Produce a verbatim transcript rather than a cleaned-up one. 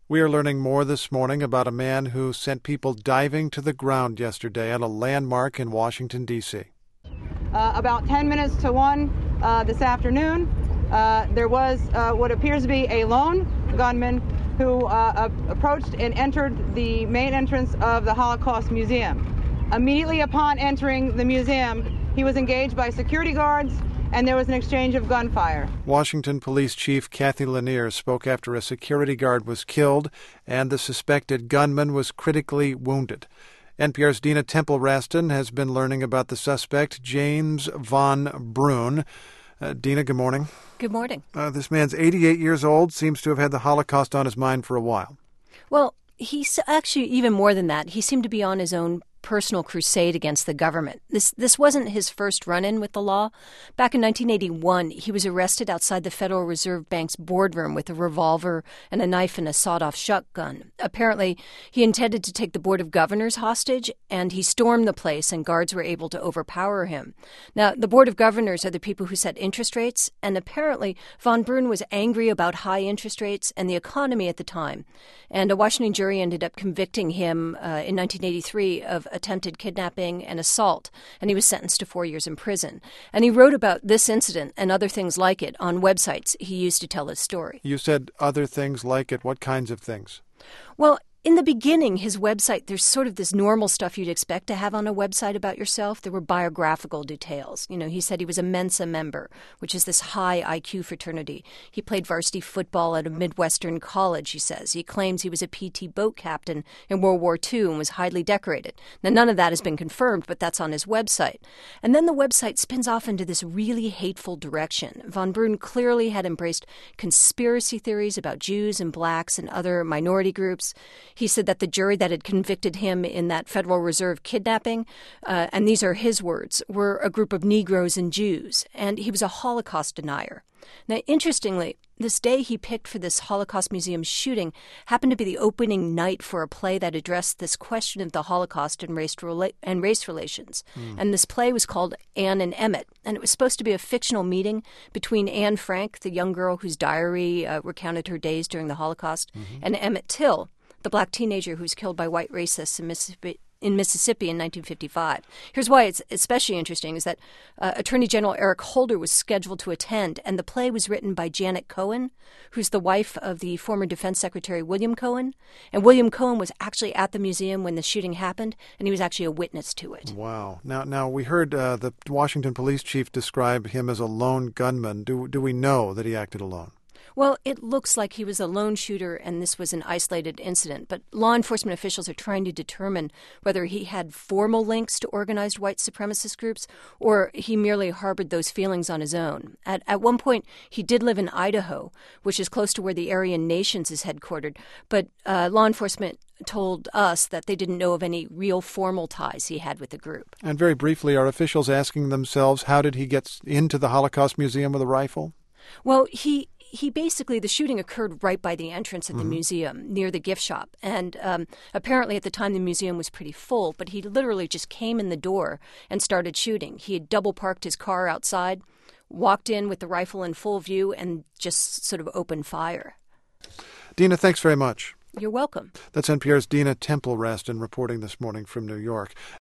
We are learning more this morning about a man who sent people diving to the ground yesterday at a landmark in Washington, D C Uh, about ten minutes to one uh, this afternoon, uh, there was uh, what appears to be a lone gunman who uh, approached and entered the main entrance of the Holocaust Museum. Immediately upon entering the museum, he was engaged by security guards, and there was an exchange of gunfire. Washington Police Chief Kathy Lanier spoke after a security guard was killed and the suspected gunman was critically wounded. N P R's Dina Temple-Raston has been learning about the suspect, James von Brunn. Uh, Dina, good morning. Good morning. Uh, this man's eighty-eight years old, seems to have had the Holocaust on his mind for a while. Well, he's actually even more than that. He seemed to be on his own personal crusade against the government. This this wasn't his first run-in with the law. Back in nineteen eighty-one, he was arrested outside the Federal Reserve Bank's boardroom with a revolver and a knife and a sawed-off shotgun. Apparently, he intended to take the Board of Governors hostage, and he stormed the place, and guards were able to overpower him. Now, the Board of Governors are the people who set interest rates, and apparently von Brunn was angry about high interest rates and the economy at the time. And a Washington jury ended up convicting him uh, in nineteen eighty-three of attempted kidnapping and assault, and he was sentenced to four years in prison. And he wrote about this incident and other things like it on websites he used to tell his story. You said other things like it. What kinds of things? Well, in the beginning, his website, there's sort of this normal stuff you'd expect to have on a website about yourself. There were biographical details. You know, he said he was a Mensa member, which is this high I Q fraternity. He played varsity football at a Midwestern college, he says. He claims he was a P T boat captain in World War Two and was highly decorated. Now, none of that has been confirmed, but that's on his website. And then the website spins off into this really hateful direction. Von Brunn clearly had embraced conspiracy theories about Jews and blacks and other minority groups. He said that the jury that had convicted him in that Federal Reserve kidnapping, uh, and these are his words, were a group of Negroes and Jews, and he was a Holocaust denier. Now, interestingly, this day he picked for this Holocaust Museum shooting happened to be the opening night for a play that addressed this question of the Holocaust and race, rela- and race relations. Mm. And this play was called Anne and Emmett, and it was supposed to be a fictional meeting between Anne Frank, the young girl whose diary uh, recounted her days during the Holocaust, mm-hmm. and Emmett Till, the black teenager who was killed by white racists in Mississippi, in Mississippi in nineteen fifty-five. Here's why it's especially interesting is that uh, Attorney General Eric Holder was scheduled to attend, and the play was written by Janet Cohen, who's the wife of the former Defense Secretary William Cohen. And William Cohen was actually at the museum when the shooting happened, and he was actually a witness to it. Wow. Now, now we heard uh, the Washington police chief describe him as a lone gunman. Do, do we know that he acted alone? Well, it looks like he was a lone shooter and this was an isolated incident, but law enforcement officials are trying to determine whether he had formal links to organized white supremacist groups or he merely harbored those feelings on his own. At, at one point, he did live in Idaho, which is close to where the Aryan Nations is headquartered, but uh, law enforcement told us that they didn't know of any real formal ties he had with the group. And very briefly, are officials asking themselves, how did he get into the Holocaust Museum with a rifle? Well, he... He basically, the shooting occurred right by the entrance of the mm-hmm. museum, near the gift shop. And um, apparently at the time the museum was pretty full, but he literally just came in the door and started shooting. He had double parked his car outside, walked in with the rifle in full view, and just sort of opened fire. Dina, thanks very much. You're welcome. That's N P R's Dina Temple-Raston reporting this morning from New York.